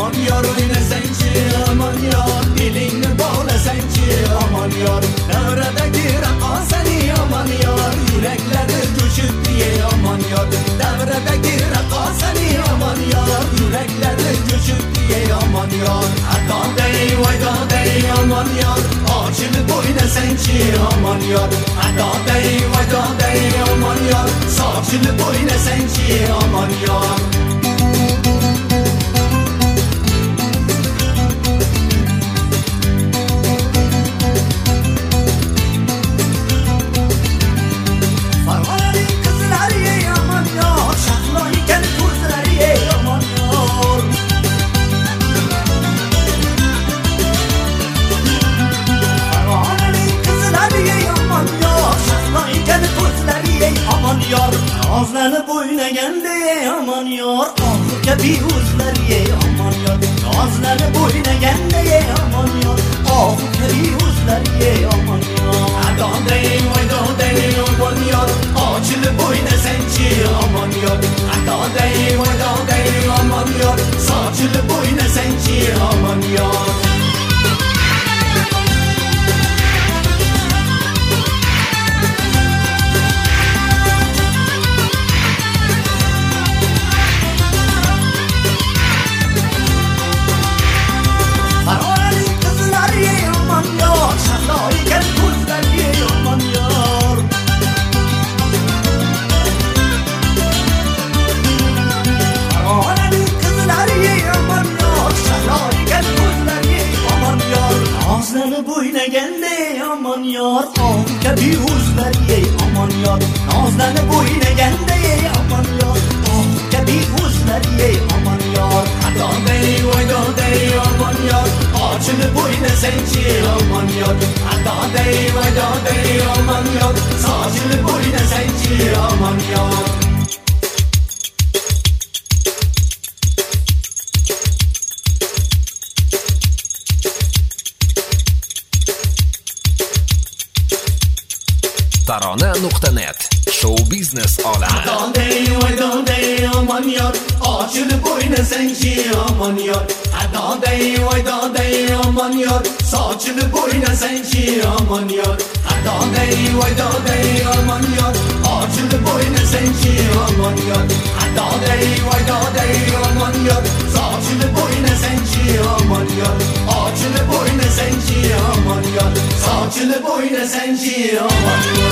aman yar oynasan ki aman yar dilingni bog'lasan ki aman yar davradagi raqosani aman yar yuraklari jo'shib diye aman yar davradagi raqosani aman yar yuraklari jo'shib diye aman yar atoday vaydoday aman yar ochilib o'ynasan ki aman yar atoday vaydoday aman yar sochilib o'ynasan ki aman yar Nazlanıp oynaganda aman yor oxirga beuzlar ye aman yor Nazlanıp oynaganda aman yor oxirga beuzlar ye aman yor atoday vaydoday aman yor ochilib o'ynasan ki aman yor atoday vaydoday aman yor sochilib o'ynasan ki aman yor Nazlanıp oynaganda aman yor oxirga beuzlar ye aman yor Nazlanıp oynaganda aman yor oxirga beuzlar ye aman yor atoday vaydoday aman yor ochilib o'ynasan ki aman yor atoday vaydoday aman yor sochilib o'ynasan ki aman yor Tarona.net Show biznes olami. Atoday vaydoday aman yor ochilib o'ynasan ki aman yor atoday vaydoday aman yor sochilib o'ynasan ki aman yor atoday vaydoday aman yor ochilib o'ynasan ki aman yor atoday vaydoday aman yor sochilib o'ynasan ki aman yor ochilib o'ynasan ki aman yor sochilib o'ynasan ki aman yor